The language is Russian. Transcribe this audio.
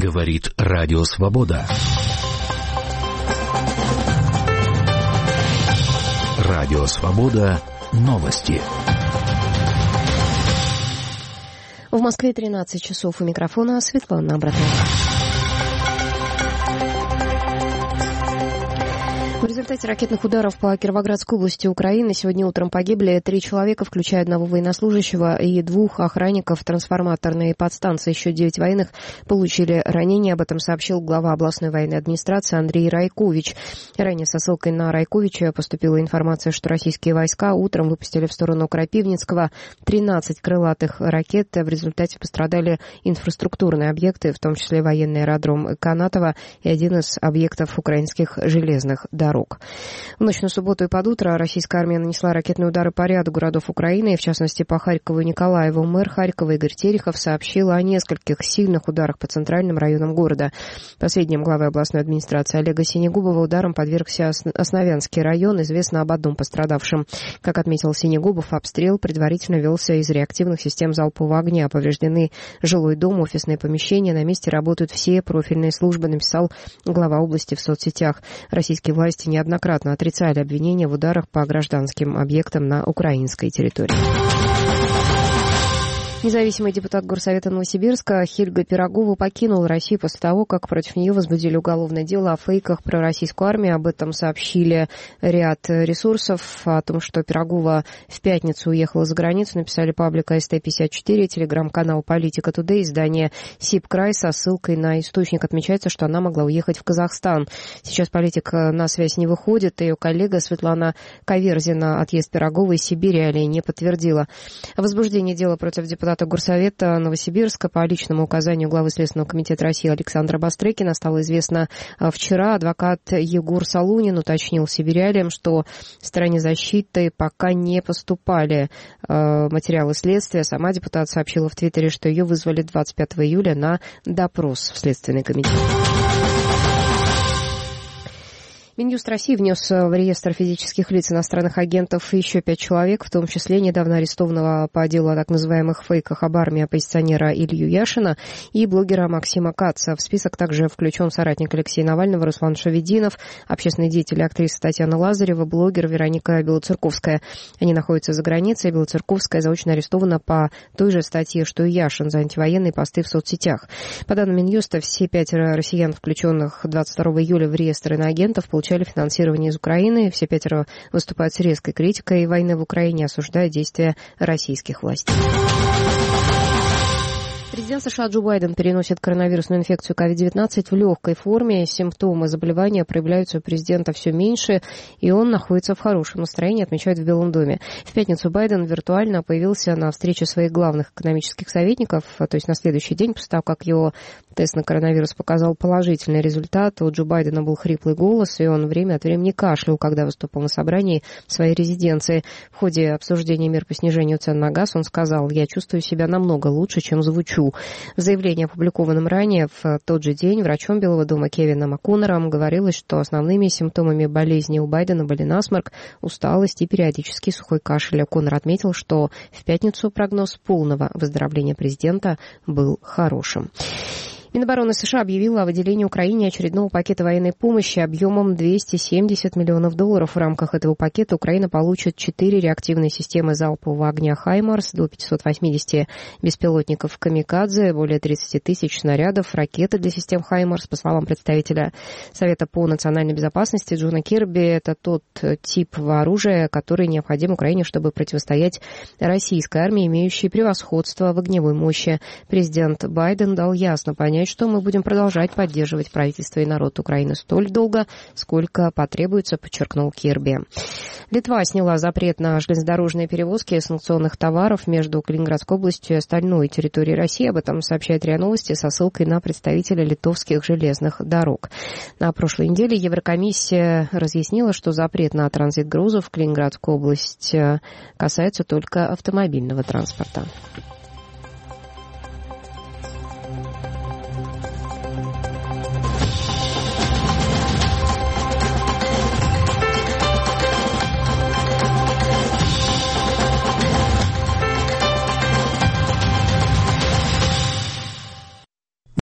Говорит Радио Свобода. Радио Свобода. Новости. В Москве 13 часов. У микрофона Светлана Абратова. В результате ракетных ударов по Кировоградской области Украины сегодня утром погибли 3 человека, включая одного военнослужащего и 2 охранников трансформаторной подстанции. Еще 9 военных получили ранения. Об этом сообщил глава областной военной администрации Андрей Райкович. Ранее со ссылкой на Райковича поступила информация, что российские войска утром выпустили в сторону Крапивницкого 13 крылатых ракет. В результате пострадали инфраструктурные объекты, в том числе военный аэродром Канатово и один из объектов украинских железных дорог. В ночь на субботу и под утро российская армия нанесла ракетные удары по ряду городов Украины, в частности по Харькову и Николаеву. Мэр Харькова Игорь Терехов сообщил о нескольких сильных ударах по центральным районам города. По сведениям главы областной администрации Олега Синегубова, ударом подвергся Основянский район. Известно об одном пострадавшем. Как отметил Синегубов, обстрел предварительно велся из реактивных систем залпового огня. Повреждены жилой дом, офисные помещения. На месте работают все профильные службы, написал глава области в соцсетях. Российские власти неоднократно отрицали обвинения в ударах по гражданским объектам на украинской территории. Независимый депутат Горсовета Новосибирска Хельга Пирогова покинула Россию после того, как против нее возбудили уголовное дело о фейках про российскую армию. Об этом сообщили ряд ресурсов. О том, что Пирогова в пятницу уехала за границу, написали паблик АСТ-54, телеграм-канал Политика Тудэй, издание СИП Край со ссылкой на источник. Отмечается, что она могла уехать в Казахстан. Сейчас политик на связь не выходит. Ее коллега Светлана Каверзина отъезд Пироговой из Сибири не подтвердила. Возбуждение дела против депутата Горсовета Новосибирска по личному указанию главы Следственного комитета России Александра Бастрыкина стало известно вчера. Адвокат Егор Солунин уточнил сибирялям, что стороне защиты пока не поступали материалы следствия. Сама депутат сообщила в Твиттере, что ее вызвали 25 июля на допрос в Следственный комитет. Минюст России внес в реестр физических лиц иностранных агентов еще 5 человек, в том числе недавно арестованного по делу о так называемых фейках об армии оппозиционера Илью Яшина и блогера Максима Каца. В список также включен соратник Алексея Навального Руслан Шавединов, общественный деятель и актриса Татьяна Лазарева, блогер Вероника Белоцерковская. Они находятся за границей. Белоцерковская заочно арестована по той же статье, что и Яшин, за антивоенные посты в соцсетях. По данным Минюста, все 5 россиян, включенных 22 июля в реестр иноагентов, получали финансирование из Украины. Все 5 выступают с резкой критикой войны в Украине, осуждая действия российских властей. Президент США Джо Байден переносит коронавирусную инфекцию COVID-19 в легкой форме. Симптомы заболевания проявляются у президента все меньше, и он находится в хорошем настроении, отмечают в Белом доме. В пятницу Байден виртуально появился на встрече своих главных экономических советников, то есть на следующий день, после того, как его тест на коронавирус показал положительный результат. У Джо Байдена был хриплый голос, и он время от времени кашлял, когда выступал на собрании в своей резиденции. В ходе обсуждения мер по снижению цен на газ он сказал: «Я чувствую себя намного лучше, чем звучу». В заявлении, опубликованном ранее в тот же день, врачом Белого дома Кевином О'Коннором говорилось, что основными симптомами болезни у Байдена были насморк, усталость и периодический сухой кашель. О'Коннор отметил, что в пятницу прогноз полного выздоровления президента был хорошим. Минобороны США объявила о выделении Украине очередного пакета военной помощи объемом $270 миллионов. В рамках этого пакета Украина получит 4 реактивные системы залпового огня «Хаймарс», до 580 беспилотников «Камикадзе», более 30 тысяч снарядов, ракеты для систем «Хаймарс». По словам представителя Совета по национальной безопасности Джона Кирби, это тот тип оружия, который необходим Украине, чтобы противостоять российской армии, имеющей превосходство в огневой мощи. Президент Байден дал ясно понять, что мы будем продолжать поддерживать правительство и народ Украины столь долго, сколько потребуется, подчеркнул Кирби. Литва сняла запрет на железнодорожные перевозки санкционных товаров между Калининградской областью и остальной территорией России. Об этом сообщает РИА Новости со ссылкой на представителя литовских железных дорог. На прошлой неделе Еврокомиссия разъяснила, что запрет на транзит грузов в Калининградскую область касается только автомобильного транспорта.